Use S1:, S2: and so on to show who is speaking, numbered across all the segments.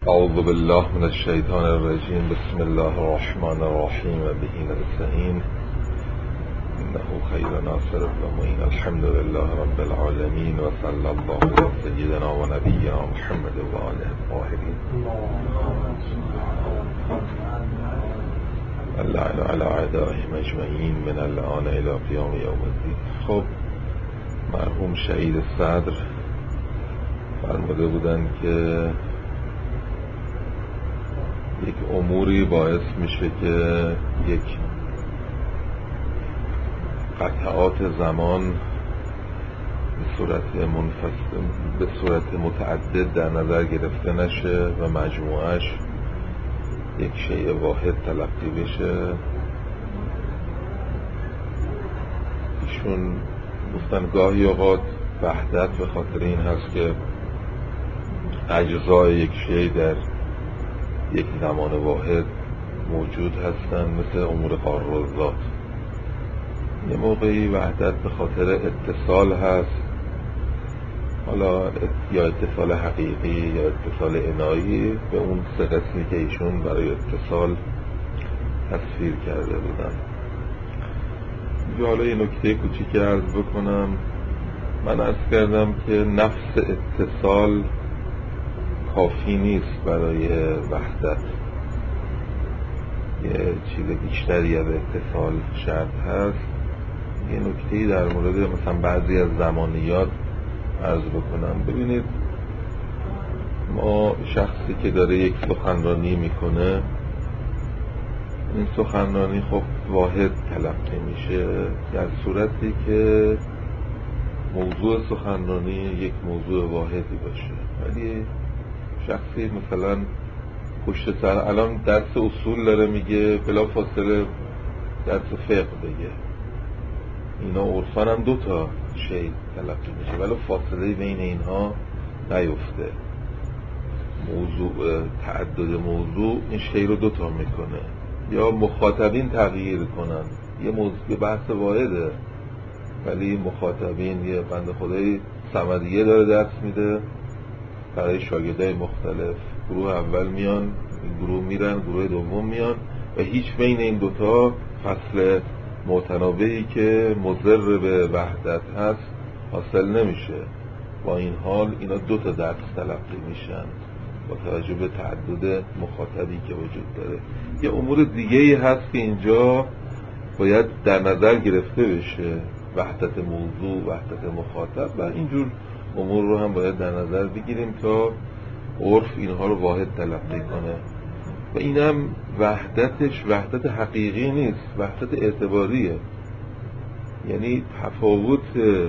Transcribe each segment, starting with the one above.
S1: اعوذ بالله من الشیطان الرجیم. بسم الله الرحمن الرحیم و به نستعین انه خیر ناصر و معین. الحمد لله رب العالمین و صلی الله علی سیدنا و نبینا محمد و آله الطاهرین. اللعن علی اعدائهم اجمعین من الآن الی قیام یوم الدین. خب مرحوم شهید صدر فرموده بودن که یک اموری باعث میشه که یک قطعات زمان به صورت متعدد در نظر گرفته نشه و مجموعش یک شیء واحد تلقی بشه. ایشون گفتن گاهی اوقات وحدت به خاطر این هست که اجزای یک شیء در یک زمان واحد موجود هستن، مثل امور قارالذات. یه موقعی وحدت به خاطر اتصال هست، حالا یا اتصال حقیقی یا اتصال عنایی، به اون سه قسمی که ایشون برای اتصال تصویر کرده بودن. حالا یه نکته کوچیک عرض بکنم. من عرض کردم که نفس اتصال کافی نیست برای وحدت، یه چیز بیشتری از اتصال شرط هست. یه نکته‌ای در مورد مثلا بعضی از زمانیات عرض بکنم. ببینید، ما شخصی که داره یک سخنرانی میکنه، این سخنرانی خب واحد تلقی میشه در صورتی که موضوع سخنرانی یک موضوع واحدی باشه. ولی شخصی مثلا پشت سر الان درس اصول داره میگه، بلا فاصله درس فقه بگه، اینا عرفاً هم دوتا شی تلقی میشه ولی فاصله بین اینها نیفته. موضوع تعدد موضوع این شی رو دوتا میکنه، یا مخاطبین تغییر کنن. یه موضوع بحث واحده ولی مخاطبین، یه بنده خدای صمدیه داره درس میده برای شاگردای مختلف، گروه اول میان، این گروه میرن، گروه دوم میان و هیچ بین این دوتا فصل متنابهی که مضر به وحدت هست حاصل نمیشه. با این حال اینا دوتا درس تلقی میشن با توجه به تعدد مخاطبی که وجود داره. یه امور دیگه‌ای هست که اینجا باید در نظر گرفته بشه، وحدت موضوع، وحدت مخاطب و اینجور امور رو هم باید در نظر بگیریم تا عرف اینها رو واحد تلقی کنه. و اینم وحدتش وحدت حقیقی نیست، وحدت اعتباریه. یعنی تفاوت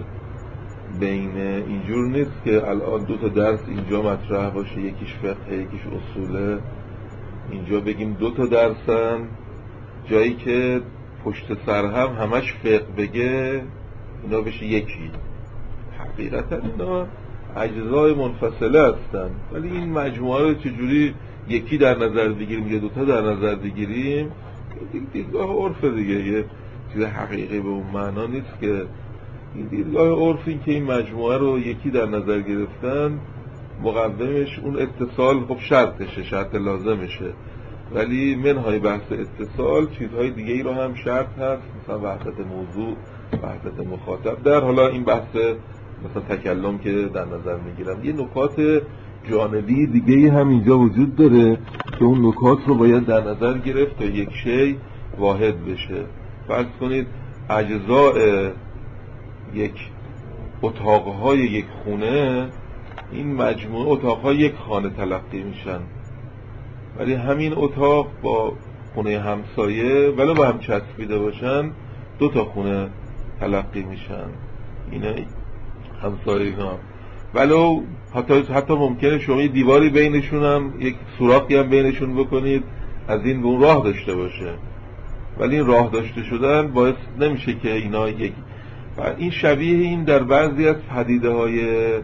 S1: بین اینجور نیست که الان دو تا درس اینجا مطرح باشه، یکیش فقه یکیش اصوله، اینجا بگیم دو تا درسن، جایی که پشت سر هم همش فقه بگه اینا بشه یکی. حقیقتا اینا اجزای منفصله هستن، ولی این مجموعه رو چجوری یکی در نظر بگیریم یا دوتا در نظر بگیریم، دیدگاه عرف دیگه، یه چیز حقیقی به اون معنا نیست. که این دیدگاه عرف این که این مجموعه رو یکی در نظر گرفتن، مقومش اون اتصال خب شرطشه، شرط لازمشه، ولی منهای بحث اتصال چیزهای دیگه ای رو هم شرط هست، مثلا وحدت موضوع، وحدت مخاطب. در حالا این بحث مثلا تکلم که در نظر میگیرم، یه نکات جانبی دیگه هم اینجا وجود داره که اون نکات رو باید در نظر گرفت تا یک شی واحد بشه. فرض کنید اجزاء یک اتاقهای یک خونه، این مجموعه اتاقهای یک خانه تلقی میشن، ولی همین اتاق با خونه همسایه ولو با هم چسبیده باشن دو تا خونه تلقی میشن. اینا همسایه اینا، ولو حتی ممکنه شما یه دیواری بینشون هم، یک سوراخی هم بینشون بکنید از این به اون راه داشته باشه، ولی این راه داشته شدن باعث نمیشه که اینا یک. و این شبیه این در بعضی از پدیده های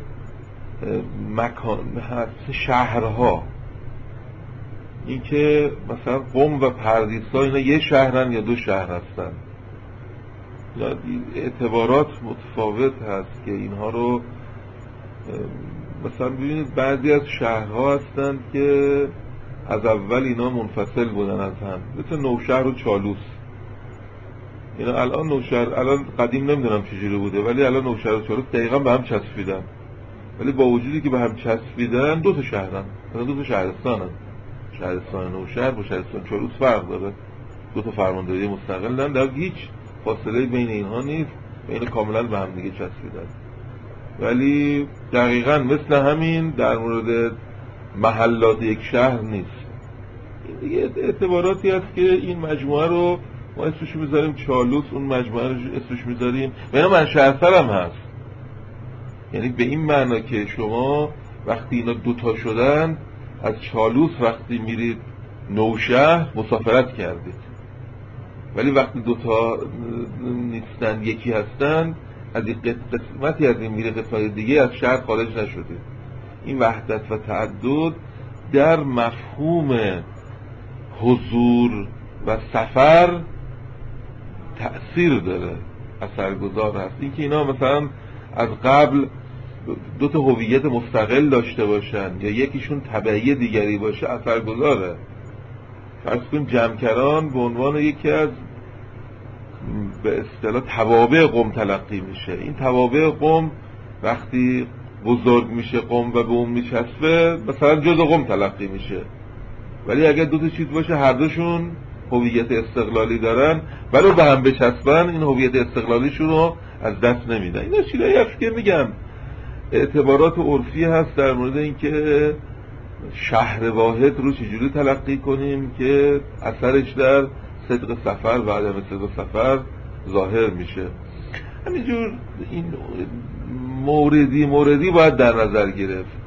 S1: مکان شهرها، این که مثلا قم و پردیسا اینا یه شهرن یا دو شهر هستن، اعتبارات متفاوت هست که اینها رو مثلا ببینید بعضی از شهرها هستند که از اول اینا منفصل بودن از هم، مثل نوشهر و چالوس. اینا الان نوشهر، الان قدیم نمیدونم چجوری بوده، ولی الان نوشهر و چالوس دقیقا به هم چسبیدن، ولی با وجودی که به هم چسبیدن دو تا شهرن، دو تا شهرستانن. شهرستان نوشهر با شهرستان چالوس فرق داره، دو تا فرمانداری مستقلن، در هیچ فاصله بین اینها نیست، بین کاملا به هم دیگه چسبیدن. ولی دقیقاً مثل همین در مورد محلات یک شهر نیست. این دیگه اعتباراتی هست که این مجموعه رو ما اسمش میذاریم چالوس، اون مجموعه رو اسمش میذاریم و اینا منشأ هم هست. یعنی به این معنا که شما وقتی اینا دوتا شدن، از چالوس وقتی میرید نوشهر مسافرت کردید، ولی وقتی دوتا نیستن یکی هستن، از این قسمتی از این میره قسمت دیگه از شهر خارج نشدید. این وحدت و تعدد در مفهوم حضور و سفر تأثیر داره، اثرگذار هست. این که اینا مثلا از قبل دو تا هویت مستقل داشته باشن یا یکیشون تبعی دیگری باشه اثرگذاره. فرض کن جمکران به عنوان یکی از به اصطلاح توابع قم تلقی میشه. این توابع قم وقتی بزرگ میشه قم و به اون میچسبه مثلا جزء قم تلقی میشه، ولی اگر دو تا چیز باشه هر دوشون هویت استقلالی دارن ولی به هم بچسبن، این هویت استقلالیشون رو از دست نمیدن. اینا چیزایی هست که میگم اعتبارات عرفی هست در مورد اینکه شهر واحد رو چجوری تلقی کنیم که اثرش در صدق سفر و عدم صدق سفر ظاهر میشه. همینجور این موردی باید در نظر گرفت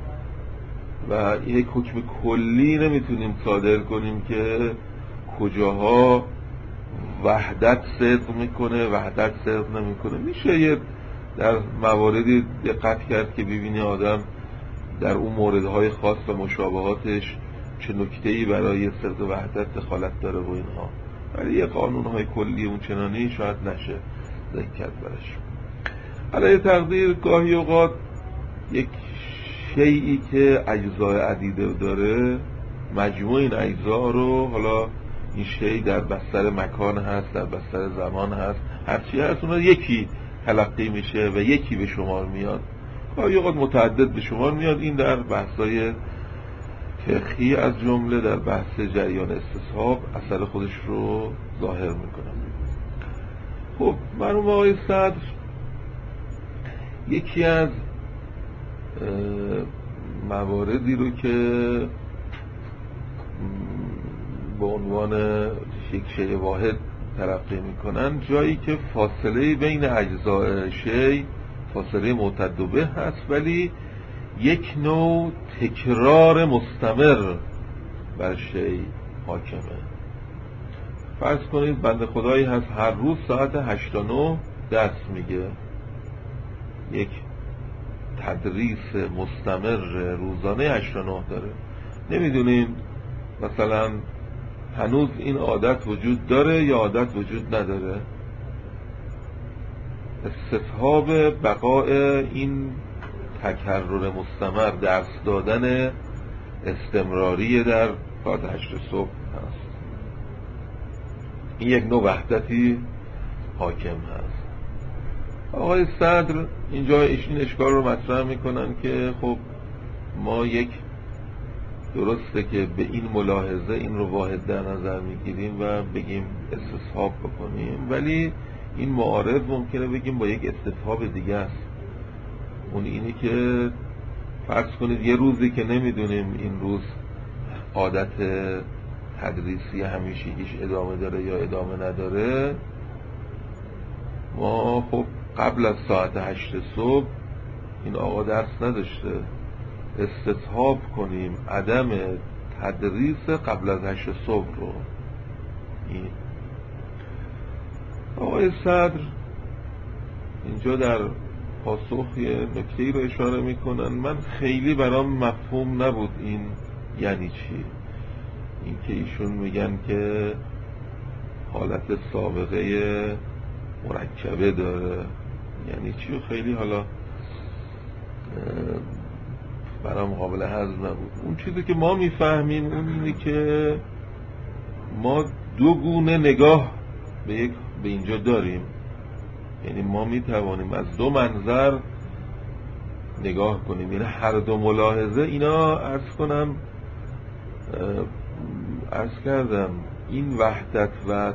S1: و یک حکم کلی نمیتونیم صادر کنیم که کجاها وحدت صدق میکنه وحدت صدق نمیکنه. میشه یه در مواردی دقت کرد که ببینی آدم در اون موردهای خاص و مشابهاتش چه نکته‌ای برای صدق وحدت دخالت داره و اینها، ولی یه قانونهای کلی اون چنانی شاید نشه ذکر کرد برش. علیه تقدیر گاهی اوقات یک شیئی که اجزای عدیده داره، مجموع این اجزا رو، حالا این شیء در بستر مکان هست، در بستر زمان هست، هرچی هست، اونها یکی تلقی میشه و یکی به شمار میاد، گاهی اوقات متعدد به شمار میاد. این در بحث‌های فقهی از جمله در بحث جریان استصحاب اثر خودش رو ظاهر میکنه. خب مرحوم آقای صدر یکی از مواردی رو که به عنوان یک شیء واحد تلقی میکنن، جایی که فاصله بین اجزای شیء فاصله معتد به هست ولی یک نوع تکرار مستمر بر شیء حاکمه. فرض کنید بنده خدایی هست هر روز ساعت 8 تا 9 درس میگه، یک تدریس مستمر روزانه 8 تا 9 داره. نمیدونیم مثلا هنوز این عادت وجود داره یا عادت وجود نداره. استصحاب بقاء این تکرر مستمر، درس دادن استمراری در ساعت 8 صبح هست. این یک نوع وحدتی حاکم هست. آقای صدر اینجا این اشکال رو مطرح میکنن که خب ما یک درسته که به این ملاحظه این رو واحد در نظر میگیریم و بگیم استصحاب بکنیم، ولی این معارض ممکنه بگیم با یک استصحاب دیگه است. اون اینه که فرض کنید یه روزی که نمیدونیم این روز عادت تدریسی همیشگیش ادامه داره یا ادامه نداره، ما خب قبل از ساعت 8 صبح این آقا درس نداشته، استصحاب کنیم عدم تدریس قبل از 8 صبح رو. این آقای صدر اینجا در پاسخ یه نکته‌ای رو اشاره میکنن، من خیلی برام مفهوم نبود این یعنی چی. این که ایشون میگن که حالت سابقه مرکبه داره یعنی چی، و خیلی حالا برام قابل هضم نبود. اون چیزی که ما میفهمیم اون اینه که ما دو گونه نگاه به اینجا داریم، یعنی ما میتوانیم از دو منظر نگاه کنیم، یعنی هر دو ملاحظه اینا عرض کردم این وحدت و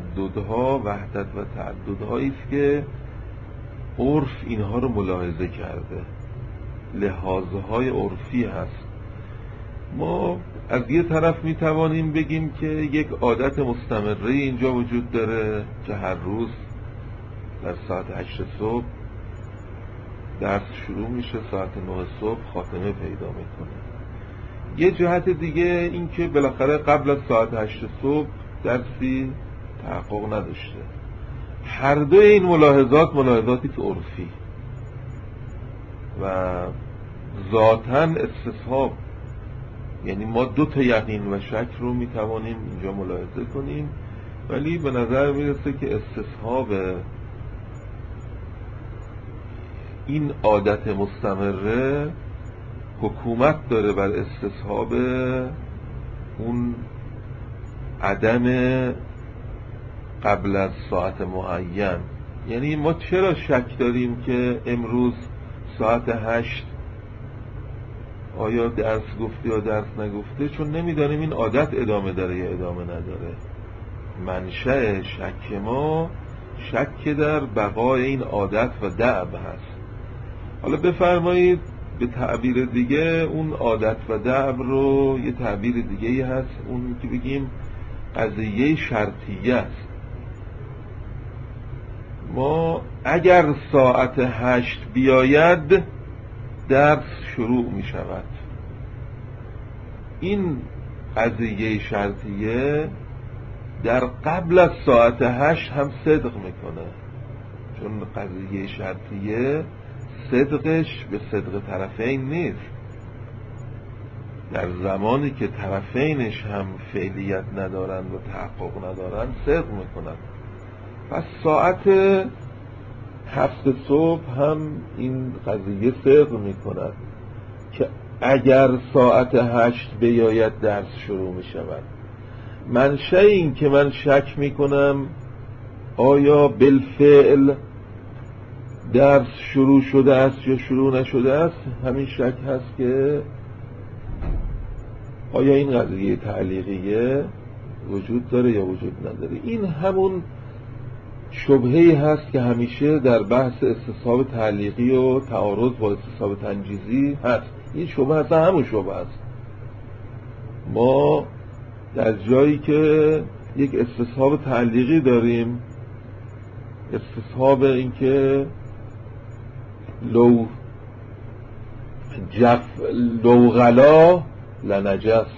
S1: تعددهایی است که عرف اینها رو ملاحظه کرده، لحاظهای عرفی هست. ما از یه طرف میتوانیم بگیم که یک عادت مستمره اینجا وجود داره که هر روز در ساعت 8 صبح درس شروع میشه، ساعت 9 صبح خاتمه پیدا میکنه. یه جهت دیگه این که بالاخره قبل از ساعت 8 صبح درسی تحقق نداشته. هر دو این ملاحظاتی که عرفی و ذاتاً استصحاب، یعنی ما دو تا یقین و شک رو میتوانیم اینجا ملاحظه کنیم، ولی به نظر میرسه که استصحاب این عادت مستمره حکومت داره بر استصحاب اون عدم قبل از ساعت معین. یعنی ما چرا شک داریم که امروز ساعت 8 آیا درس گفته یا درس نگفته؟ چون نمیدانیم این عادت ادامه داره یا ادامه نداره. منشأ شک ما شک در بقای این عادت و دأب هست. حالا بفرمایید به تعبیر دیگه اون عادت و دأب رو یه تعبیر دیگه هست، اون که بگیم قضیه شرطیه است. ما اگر ساعت 8 بیاید درس شروع می شود. این قضیه شرطیه در قبل از ساعت 8 هم صدق میکنه، چون قضیه شرطیه صدقش به صدق طرفین نیست. در زمانی که طرفینش هم فعلیت ندارند و تحقق ندارند صدق میکنند. پس ساعت 7 صبح هم این قضیه صدق میکند که اگر ساعت 8 بیاید درس شروع میشود. منشأ این که من شک میکنم آیا بالفعل درس شروع شده است یا شروع نشده است، همین شک هست که آیا این قضیه تعلیقیه وجود داره یا وجود نداره. این همون شبهه‌ای هست که همیشه در بحث استصحاب تعلیقی و تعارض با استصحاب تنجیزی هست. این شبهه هست، همون شبهه است. ما در جایی که یک استصحاب تعلیقی داریم، استصحاب این که لو غلا لنجس،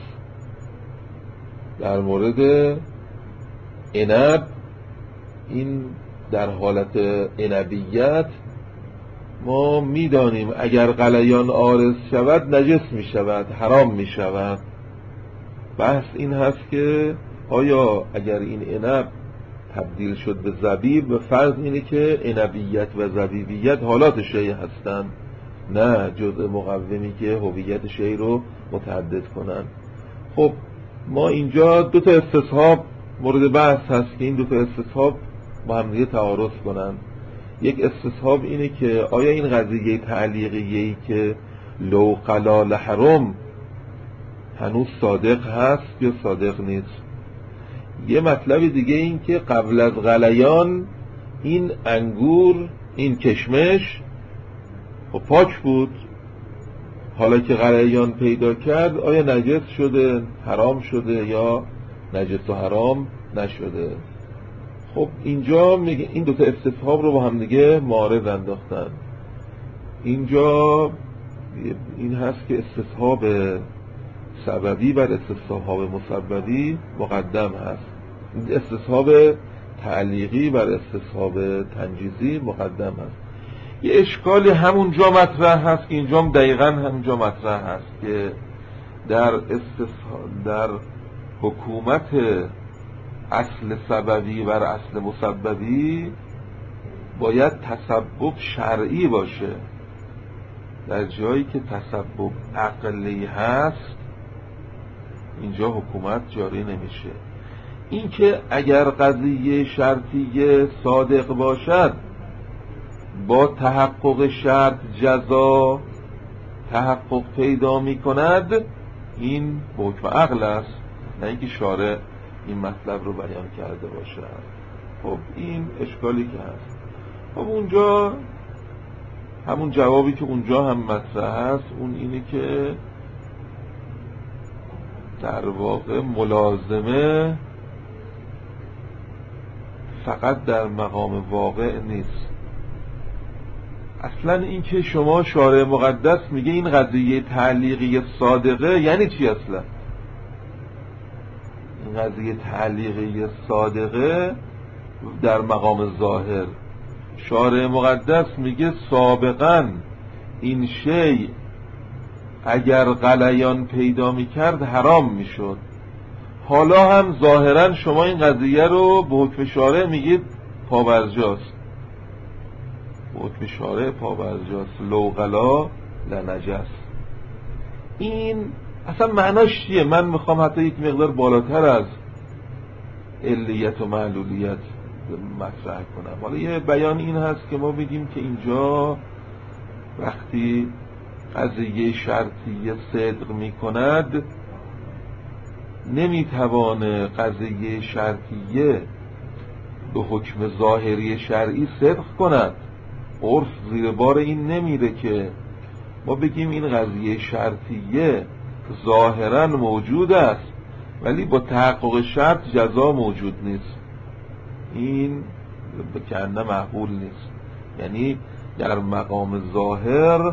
S1: در مورد عنب این در حالت عنبیت ما میدانیم اگر غلیان عارض شود نجس می شود، حرام می شود. بحث این هست که آیا اگر این عنب تبدیل شد به زبیب، به فرض اینه که عنبیت و زبیبیت حالات شیء هستند، نه جزء مقومی که هویت شیء رو متعدد کنن. خب ما اینجا دو تا استصحاب مورد بحث هست که این دو تا استصحاب با هم دیگه تعارض کنن. یک استصحاب اینه که آیا این قضیه تعلیقیه‌ای که لو قلا لحرم هنوز صادق هست یا صادق نیست. یه مطلب دیگه این که قبل از غلیان این انگور، این کشمش خب پاک بود، حالا که غلیان پیدا کرد آیا نجس شده، حرام شده یا نجس و حرام نشده. خب اینجا میگه این دوتا استصحاب رو با هم دیگه معارض انداختن. اینجا این هست که استصحاب سببی بر استصحاب مسببی مقدم هست، استصحاب تعلیقی بر استصحاب تنجیزی مقدم هست. یه اشکالی همونجا مطرح هست که اینجا دقیقاً همونجا مطرح هست که در حکومت اصل سببی بر اصل مسببی باید تسبب شرعی باشه. در جایی که تسبب عقلی هست اینجا حکومت جاری نمیشه. این که اگر قضیه شرطیه صادق باشد با تحقق شرط جزا تحقق پیدا می کند، این به حکم عقل است، نه اینکه شارع این مطلب رو بیان کرده باشد. خب این اشکالی که هست. خب اونجا همون جوابی که اونجا هم مطرح هست اون اینه که در واقع ملازمه فقط در مقام واقع نیست. اصلا این که شما شارع مقدس میگه این قضیه تعلیقی صادقه یعنی چی اصلا؟ این قضیه تعلیقی صادقه در مقام ظاهر، شارع مقدس میگه سابقا این شیء اگر غلیان پیدا میکرد حرام میشد، حالا هم ظاهرا شما این قضیه رو به حکم شارع میگید پابرجاست. به حکم شارع پابرجاست، لو غلا لنجس. این اصلا معناش چیه؟ من میخوام حتی یک مقدار بالاتر از علیت و معلولیت مطرح کنم. حالا یه بیان این هست که ما بگیم که اینجا وقتی قضیه شرطیه صدق می کند نمیتوانه قضیه شرطیه به حکم ظاهری شرعی صدق کند. عرف زیر بار این نمیره که ما بگیم این قضیه شرطیه ظاهرا موجود است ولی با تحقق شرط جزا موجود نیست. این به کنده معقول نیست. یعنی در مقام ظاهر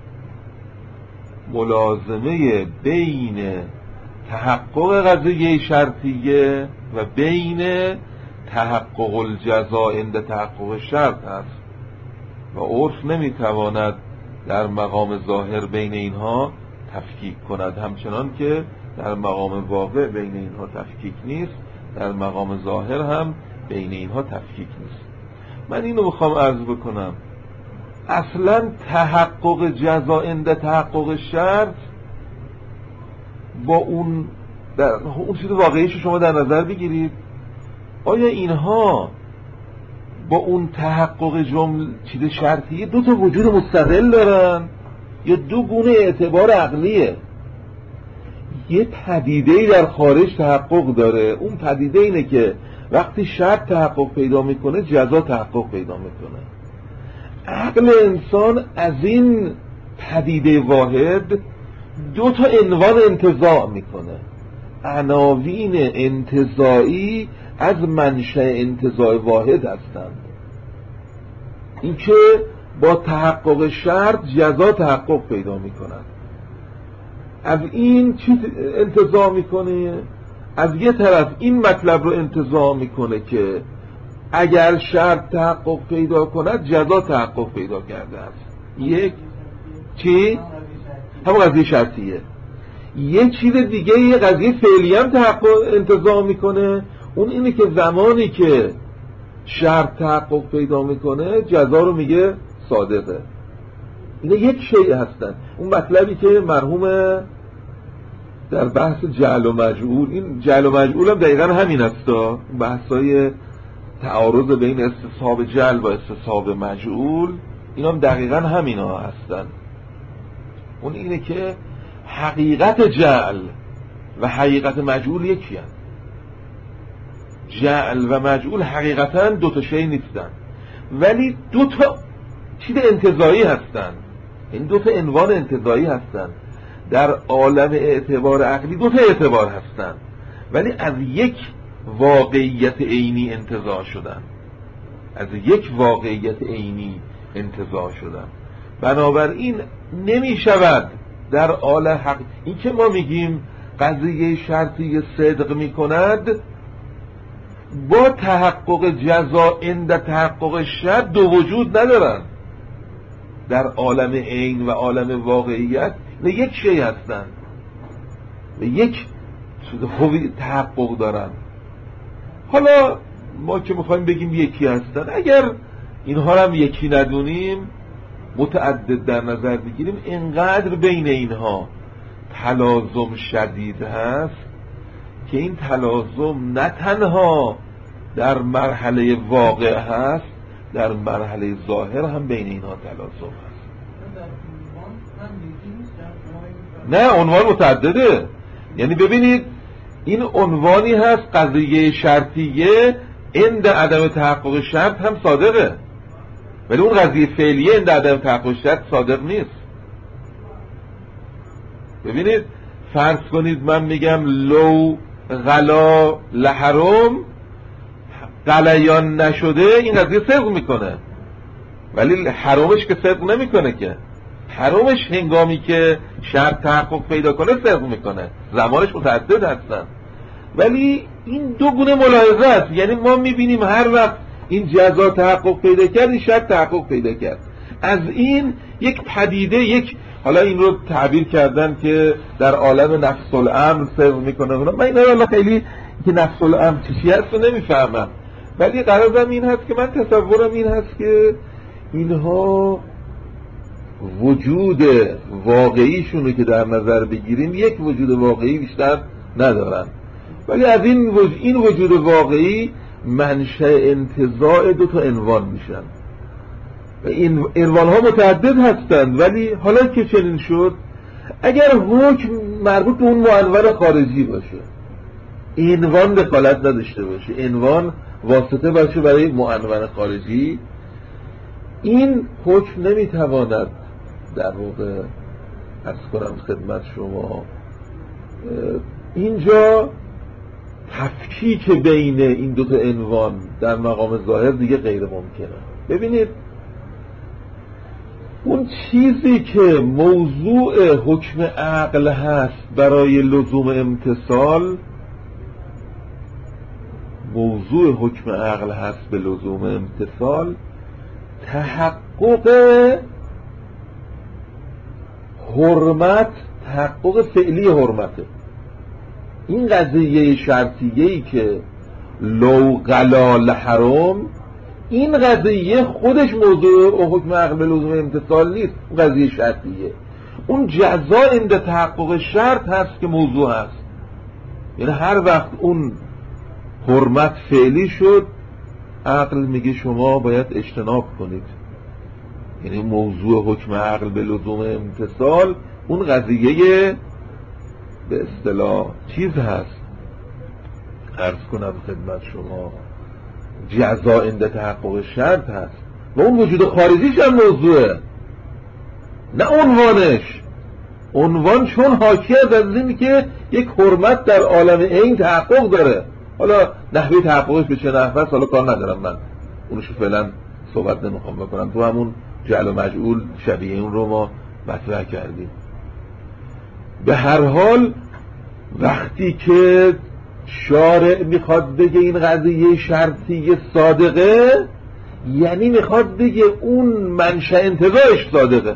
S1: ملازمه بین تحقق قضیه شرطیه و بین تحقق الجزا عند تحقق شرط است و عرف نمیتواند در مقام ظاهر بین اینها تفکیک کند، همچنان که در مقام واقع بین اینها تفکیک نیست، در مقام ظاهر هم بین اینها تفکیک نیست. من اینو میخوام عرض بکنم، اصلا تحقق جزا عند تحقق شرط با اون چیز واقعیش شما در نظر بگیرید، آیا اینها با اون تحقق چیز شرطی دو تا وجود مستقل دارن یا دو گونه اعتبار عقلیه؟ یه پدیده‌ای در خارج تحقق داره، اون پدیده اینه که وقتی شرط تحقق پیدا میکنه جزا تحقق پیدا میکنه. عقل انسان از این پدیده واحد دو تا عنوان انتزاع میکنه، عناوین انتزاعی از منشأ انتزاع واحد هستند. این که با تحقق شرط جزا تحقق پیدا میکند، از این چی انتزاع میکنه؟ از یه طرف این مطلب رو انتزاع میکنه که اگر شرط تحقق پیدا کند جزا تحقق پیدا کرده است. یک چی؟ همون قضیه شرطیه. یه چیز دیگه یه قضیه فعلی هم تحقق انتزاع میکنه، اون اینه که زمانی که شرط تحقق پیدا میکنه جزا رو میگه صادقه. اینا یک شیء هستن. اون مطلبی که مرحوم در بحث جعل و مجعول، این جعل و مجعول هم دقیقا همین هستا، بحثای تعارض بین استصحاب جعل و استصحاب مجعول این هم دقیقا همین ها هستن. اون اینه که حقیقت جعل و حقیقت مجعول یکی هست. جعل و مجعول حقیقتا دو تا شی نیستن ولی دو تا چیز انتزاعی هستن، این دو تا عنوان انتزاعی هستن. در عالم اعتبار عقلی دو تا اعتبار هستن ولی از یک واقعیت عینی انتزاع شدن، از یک واقعیت عینی انتزاع شدن. بنابراین نمی شود در عالم حق این که ما میگیم قضیه شرطی صدق می کند با تحقق جزا عند تحقق شرط دو وجود ندارن. در عالم عین و عالم واقعیت نه یک شی هستن، نه یک تحقق دارن. حالا ما که میخوایم بگیم یکی هستن، اگر اینها هم یکی ندونیم متعدد در نظر بگیریم اینقدر بین اینها تلازم شدید هست که این تلازم نه تنها در مرحله واقع هست، در مرحله ظاهر هم بین اینها تلازم هست. نه، عنوان متعدده. یعنی ببینید این عنوانی هست قضیه شرطیه عند عدم تحقق شرط هم صادقه، ولی اون قضیه فعلیه عند عدم تحقق شرط صادق نیست. ببینید فرض کنید من میگم لو غلا لحرم، غلیان نشده، این قضیه صدق میکنه، ولی حرامش که صدق نمیکنه که. حرامش هنگامی که شرط تحقق پیدا کنه صدق میکنه، زمانش متعدد هستن. ولی این دو گونه ملاحظه است. یعنی ما میبینیم هر وقت این جزا تحقق پیدا کرد، این شرط تحقق پیدا کرد. از این یک پدیده، یک، حالا این رو تعبیر کردن که در عالم نفس الامر صدق میکنه. من این رو خیلی که نفس الامر چیزی هست رو نمیفهمم، ولی قرارم این هست که من تصورم این هست که اینها وجود واقعیشونو که در نظر بگیریم یک وجود واقعی بیشتر ندارن، ولی از این وجود واقعی منشأ انتزاع دو تا عنوان میشن و این عنوان ها متعدد هستند. ولی حالا که چنین شد، اگر حکم مربوط به اون معنون خارجی باشه، عنوان دخالت نداشته باشه، عنوان واسطه باشه برای معنون خارجی، این حکم نمیتواند در واقع عرض کنم خدمت شما اینجا تفکیک بین این دو تا عنوان در مقام ظاهر دیگه غیر ممکنه. ببینید اون چیزی که موضوع حکم عقل هست برای لزوم امتصال، موضوع حکم عقل هست به لزوم امتصال، تحقق حرمت، تحقق فعلی حرمته. این قضیه شرطیه‌ای که لو غلال حرام، این قضیه خودش موضوع حکم عقل به لزوم امتصال نیست، اون قضیه شرطیه. اون جزا عند تحقق شرط هست که موضوع هست. یعنی هر وقت اون حرمت فعلی شد، عقل میگه شما باید اجتناب کنید. یعنی موضوع حکم عقل به لزوم امتصال اون قضیه به اصطلاح چیز هست، عرض کنم خدمت شما جزا عند تحقق شرط هست و اون وجود خارجیش هم موضوعه، نه عنوانش. عنوان چون حاکی از اینه که یک حرمت در عالم عین تحقق داره. حالا نحوه تحققش به چه نحوه است حالا کار ندارم، من اونشو فعلا صحبت نمیخوام بکنم، تو همون جعل و مجعول شبیه اون رو ما مطرح کردیم. به هر حال وقتی که شارع میخواد بگه این قضیه شرطی صادقه، یعنی میخواد بگه اون منشأ انتزاعش صادقه.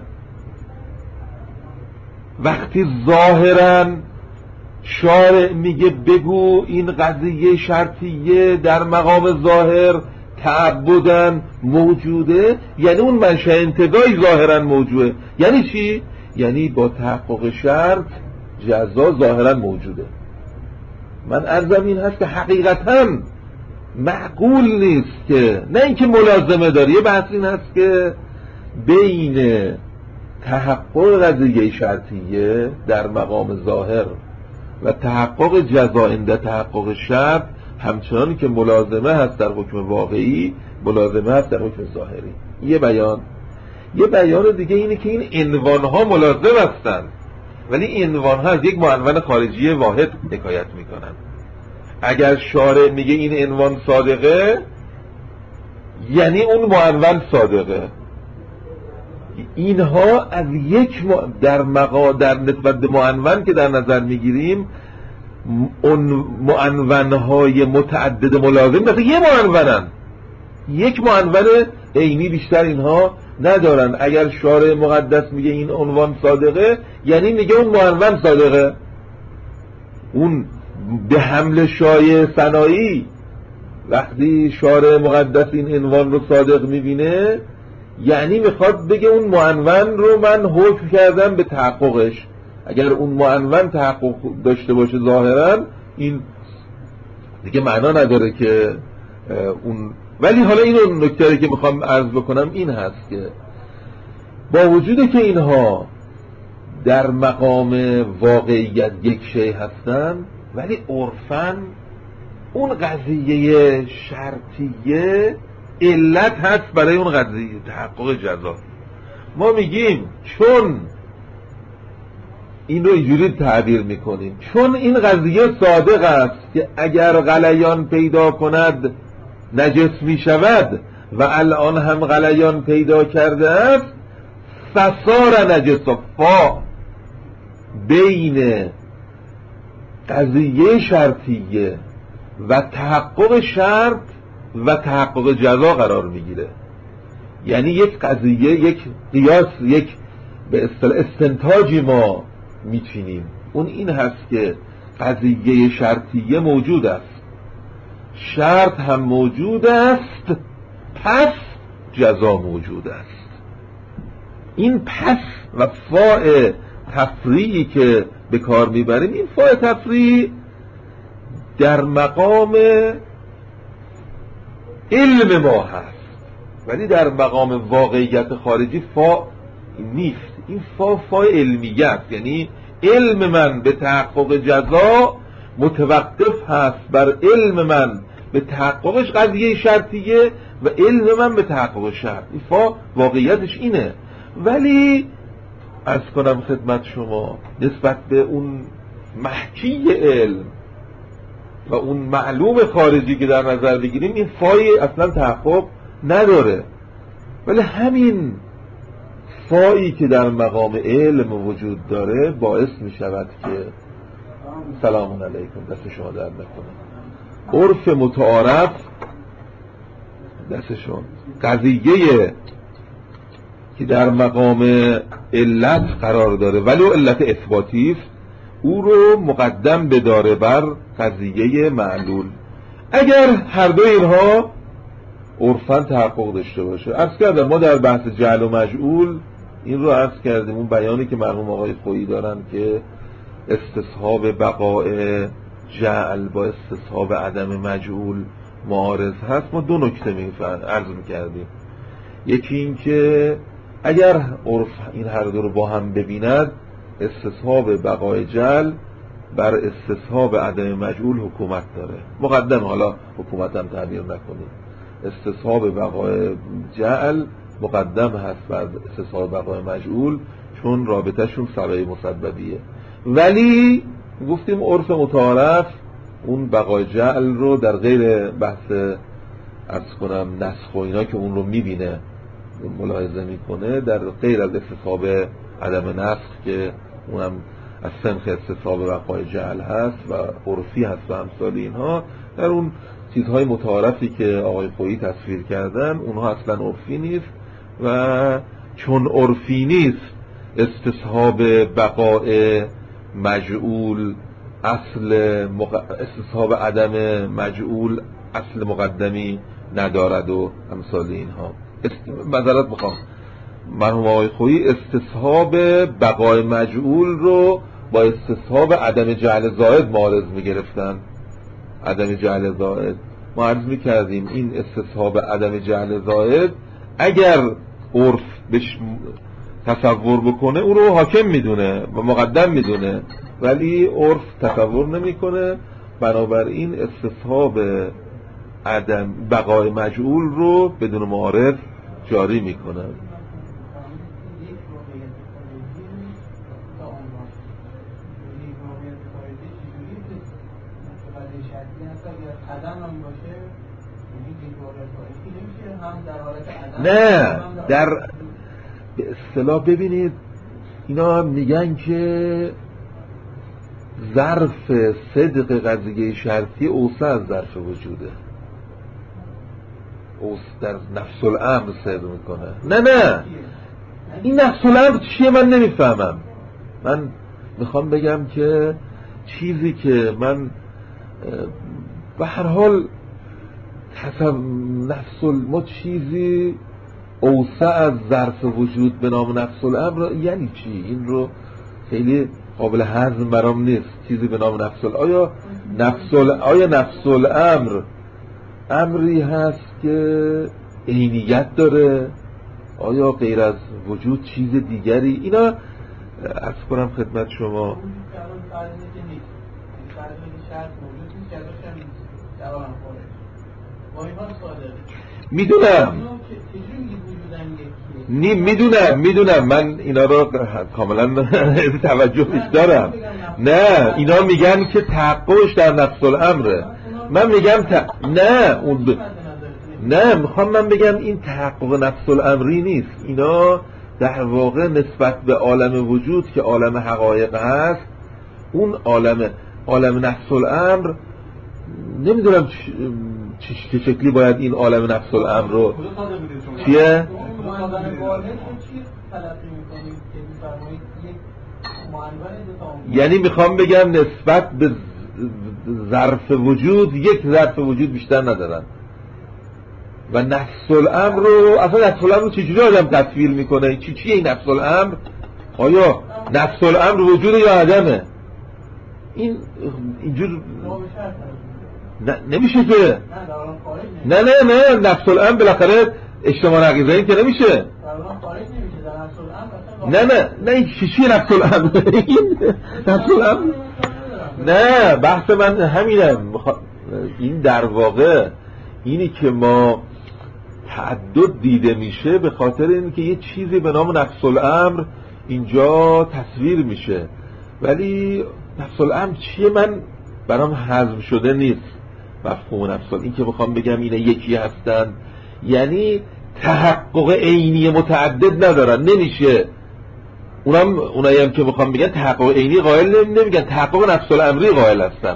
S1: وقتی ظاهراً شارع میگه بگو این قضیه شرطیه در مقام ظاهر تعبداً موجوده، یعنی اون منشأ انتزاعی ظاهراً موجوده. یعنی چی؟ یعنی با تحقق شرط جزا ظاهراً موجوده. من عرضم این هست که حقیقتاً معقول نیست که، نه اینکه ملازمه داره، یه بحث این هست که بین تحقق قضیه شرطیه در مقام ظاهر و تحقق جزا عند تحقق شرط همچنان که ملازمه هست در حکم واقعی، ملازمه هست در حکم ظاهری. یه بیان دیگه اینه که این عنوانها ملازم هستند، ولی این عنوانها از یک معنون خارجی واحد حکایت میکنن. اگر شارع میگه این عنوان صادقه، یعنی اون معنون صادقه. اینها از یک در نسبت به معنون که در نظر میگیریم، اون معنونهای متعدد ملازم مثل یه معنونن، یک معنون عینی بیشتر اینها ندارن. اگر شارع مقدس میگه این عنوان صادقه، یعنی میگه اون معنون صادقه. اون به حمل شایع ثنایی وقتی شارع مقدس این عنوان رو صادق میبینه، یعنی میخواد بگه اون معنون رو من حکم کردم به تحققش. اگر اون معنون تحقق داشته باشه ظاهرا این دیگه معنا نداره که اون. ولی حالا این نکته که میخوام عرض بکنم این هست که با وجود که اینها در مقام واقعیت یک شی هستن، ولی عرفاً اون قضیه شرطیه علت هست برای اون قضیه تحقق جزا. ما میگیم چون این رو اینجوری تعبیر میکنیم، چون این قضیه صادق است که اگر غلیان پیدا کند نجس میشود و الان هم غلیان پیدا کرده است، فصار نجسا. بین قضیه شرطیه و تحقق شرط و تحقق جزا قرار میگیره. یعنی یک قضیه، یک قیاس، یک به اصطلاح استنتاجی ما میچینیم، اون این هست که قضیه شرطیه موجود است، شرط هم موجود است، پس جزا موجود است. این پس و فاء تفریعی که به کار میبریم، این فاء تفریع در مقام علم ما هست، ولی در مقام واقعیت خارجی فا نیست. این فا علمیه است، یعنی علم من به تحقق جزا متوقف هست بر علم من به تحققش قضیه شرطیه و علم من به تحقق شرط. این فا واقعیتش اینه. ولی عرض کنم خدمت شما نسبت به اون محکی علم و اون معلوم خارجی که در نظر بگیریم، این فای اصلا تحقق نداره. ولی همین فایی که در مقام علم وجود داره باعث می شود که سلام علیکم، دست شما در نکنه، عرف متعارف دستشون قضیه که در مقام علت قرار داره ولی علت اثباتی است، او رو مقدم بداره بر قضیه معلول. اگر هر دو اینها عرفاً تحقق داشته باشه. عرض کردم ما در بحث جعل و مجعول این رو عرض کردیم، اون بیانی که مرحوم آقای خویی دارن که استصحاب بقاء جعل با استصحاب عدم مجعول معارض هست، ما دو نکته عرض میکردیم. یکی این که اگر عرف این هر دو رو با هم ببیند، استصحاب بقای جعل بر استصحاب عدم مجعول حکومت داره. مقدم، حالا حکومت هم تعبیر نکنیم، استصحاب بقای جعل مقدم هست بر استصحاب بقای مجعول، چون رابطهشون سبب مسببیه. ولی گفتیم عرف متعارف اون بقای جعل رو در غیر بحث عرض کنم نسخ و اینا که اون رو میبینه ملاحظه میکنه، در غیر از استصحاب عدم نسخ که اونم از سنخ استصحاب بقای جعل هست و عرفی هست و امثال اینها، در اون چیزهای متعارفی که آقای خویی تصویر کردن اونها اصلا عرفی نیست. و چون عرفی نیست، استصحاب بقای مجعول استصحاب عدم مجعول اصل مقدمی ندارد و امثال اینها. معذرت میخوام، مرحوم آقای خویی استصحاب بقای مجعول رو با استصحاب عدم جعل زائد معارض میگرفتن. عدم جعل زائد ما عرض میکردیم این استصحاب عدم جعل زائد اگر عرف بهش تصور بکنه او رو حاکم میدونه و مقدم میدونه، ولی عرف تصور نمیکنه، بنابراین استصحاب عدم بقای مجعول رو بدون معارض جاری میکنه. نه، در به اصطلاح ببینید اینا میگن که ظرف صدق قضیه شرطی اوسع از ظرف وجوده، در نفس الامر صدق میکنه. نه این نفس الامر چیه من نمیفهمم. من میخوام بگم که چیزی که من به هر حال نفس ما چیزی اوسع از ظرف وجود به نام نفس الامر یعنی چی؟ این رو خیلی قابل هضم برام نیست. چیزی به نام نفس الامر، آیا نفس الامر امری هست که عینیت داره؟ آیا غیر از وجود چیز دیگری؟ اینا عرض کنم خدمت شما. میدونم من اینا رو کاملا توجه دارم. نه اینا میگن که تحققش در نفس الامره. من میگم نه میخوام من بگم این تحقق نفس الامری نیست. اینا در واقع نسبت به عالم وجود که عالم حقایق هست، اون عالم نفس الامر نمیدونم چه شکلی باید این عالم نفس الامر رو چیه؟ یعنی میخوام بگم نسبت به ظرف وجود یک ظرف وجود بیشتر ندارن و نفس الامر رو اصلا نفس الامر رو چجوری آدم تصویر میکنه؟ چیه این نفس الامر؟ آیا نفس الامر وجود یا عدمه؟ این اینجور نمیشه که نه نفس الامر بالاخره اجتماع نقیضه این که نمیشه. نه این چیه نفس الامر؟ نفس الامر نه بحث من همینه. این در واقع اینی که ما تعدد دیده میشه به خاطر اینکه یه چیزی به نام نفس الامر اینجا تصویر میشه، ولی نفس الامر چیه من برام هضم شده نیست مفهوم نفس الامر. این که بخوام بگم اینا یکی هستن یعنی تحقق عینی متعدد ندارن، نمیشه. اونایی هم که بخوام بگن تحقق عینی قائل نمیگن، تحقق نفس الامری قائل هستن.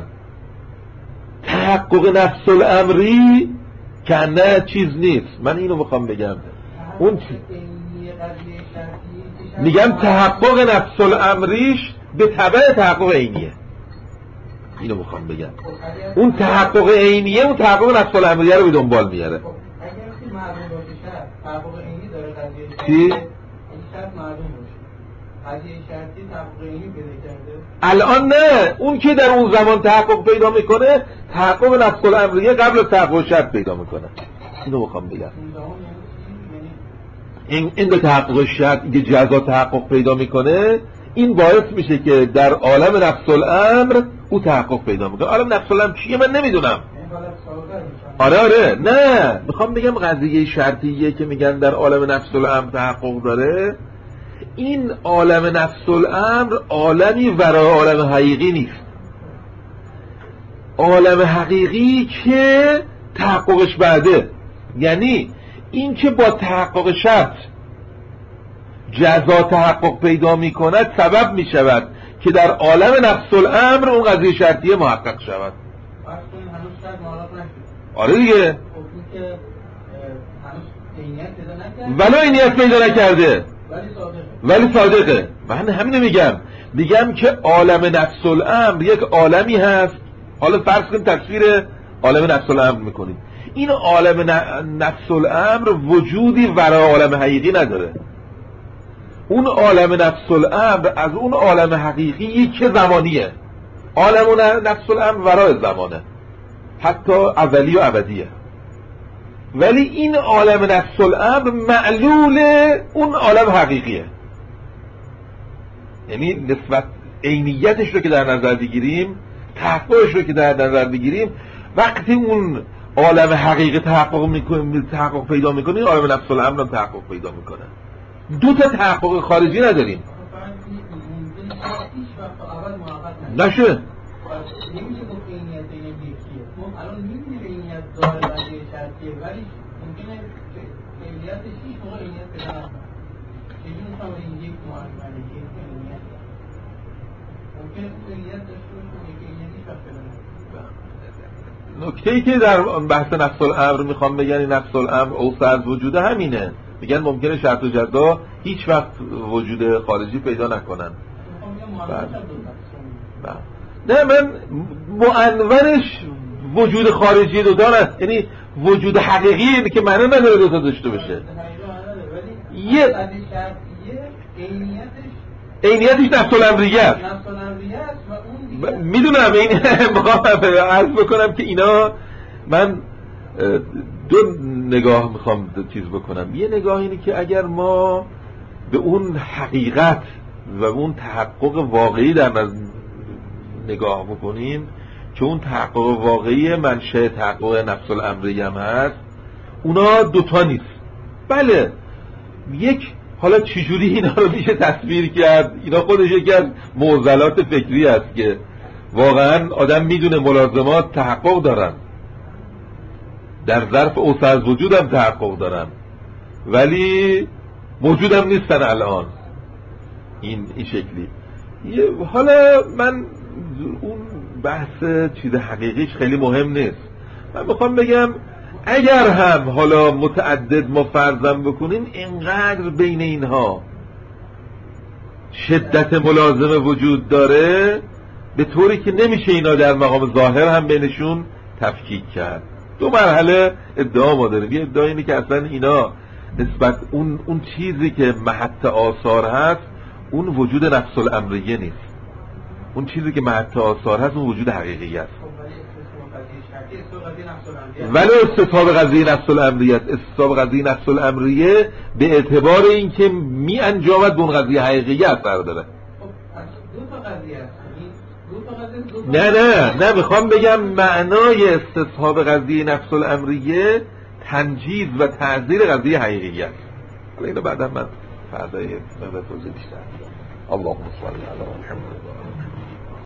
S1: تحقق نفس الامری که نه چیز نیست. من اینو بخوام بگم اون میگم تحقق نفس الامریش به تبع تحقق عینیه. اینو بخوام بگم اون تحقق عینیه اون تحقق نفس الامریه رو به دنبال میاره.
S2: اگر که معلوم باشه تحقق عینی داره قضیه
S1: چی؟
S2: شرط معلوم باشه قضیه شرطی تحقق عینی پیدا کرده.
S1: الان نه، اون که در اون زمان تحقق پیدا میکنه تحقق نفس الامریه قبل از تحقق شرط پیدا میکنه. اینو بخوام بگم این به تحقق شرط که جزا تحقق پیدا میکنه این باعث میشه که در عالم نفس الامر او تحقق پیدا میکنه. عالم نفس الامر چیه من نمیدونم. آره نه میخوام بگم قضیه شرطیه که میگن در عالم نفس الامر تحقق داره، این عالم نفس الامر عالمی ورای عالم حقیقی نیست. عالم حقیقی که تحققش بعده، یعنی این که با تحقق شرط جزا تحقق پیدا میکند سبب میشود که در عالم نفس الامر اون قضیه شرطیه محقق شود. آره دیگه ولو عینیت پیدا نکرده ولی صادقه. من همینو میگم که عالم نفس الامر یک عالمی هست. حالا فرض کنیم تصویر عالم نفس الامر میکنیم. این عالم نفس الامر وجودی ورای عالم حقیقی نداره. اون عالم نفس الامر از اون عالم حقیقی که زمانیه. عالم نفس الامر ورای زمانه، حتی اولی و ابدیه. ولی این عالم نفس الامر معلول اون عالم حقیقیه. یعنی نسبت عینیتش رو که در نظر بگیریم، تحققش رو که در نظر بگیریم، وقتی اون عالم حقیقی تحقق پیدا میکنه عالم نفس الامر هم تحقق پیدا میکنه. دو تا تحقق خارجی نداریم. نشه
S2: الان می‌بینیم عینیت داره قضیه شرطیه ولی ممکنه عینیتش هیچ موقع عینیت پیدا نکنه. چجوری می‌خوام این یک معامله که عینیت ممکنه عینیت داشته باشه که عینیت هیچ وقت پیدا نکنه.
S1: نکته‌ای که در بحث نفس الامر میخوام بگن این نفس الامر اوسع از وجود همینه. میگن ممکنه شرط و جزا هیچ وقت وجود خارجی پیدا نکنن. نه من معنورش وجود خارجی دو دارد، یعنی وجود حقیقی که معنی نداره دو تا داشته باشه.
S2: یه
S1: عینیتش نفس الامریه است. میدونم این میخوام عرض بکنم که اینا من دو نگاه میخوام چیز بکنم. یه نگاه اینه که اگر ما به اون حقیقت و اون تحقق واقعی در نگاه بکنیم که اون تحقق واقعی منشأ تحقق نفس الامری هم هست، اونا دوتا نیست. بله یک، حالا چجوری اینا رو میشه تصویر کرد؟ اینا خودش یکی از معضلات فکری است که واقعا آدم میدونه ملازمات تحقق دارن، در ظرف اوسع از وجود هم تحقق دارن، ولی موجود هم نیستن الان این شکلی. حالا من اون بحث چیز حقیقیش خیلی مهم نیست. من میخوام بگم اگر هم حالا متعدد ما فرضم بکنیم، اینقدر بین اینها شدت ملازمه وجود داره به طوری که نمیشه اینا در مقام ظاهر هم بینشون تفکیک کرد. دو مرحله ادعا ما داریم. یه ادعا اینه که اصلا اینا نسبت اون چیزی که محط آثار هست اون وجود نفس الامریه نیست. اون چیزی که محط آثار هست اون وجود حقیقی است. ولی استصحاب قضیه نفس الامریه است. استصحاب قضیه نفس الامریه به اعتبار اینکه می انجامد به اون قضیه حقیقی اثر داره. نه میخوام بگم معنای استصحاب قضیه نفس الامریه تنجیز و تعذیر قضیه حقیقی است. حالا اینو بعدا من فردا مقدار توضیح بیشتر. اللهم صل علی محمد.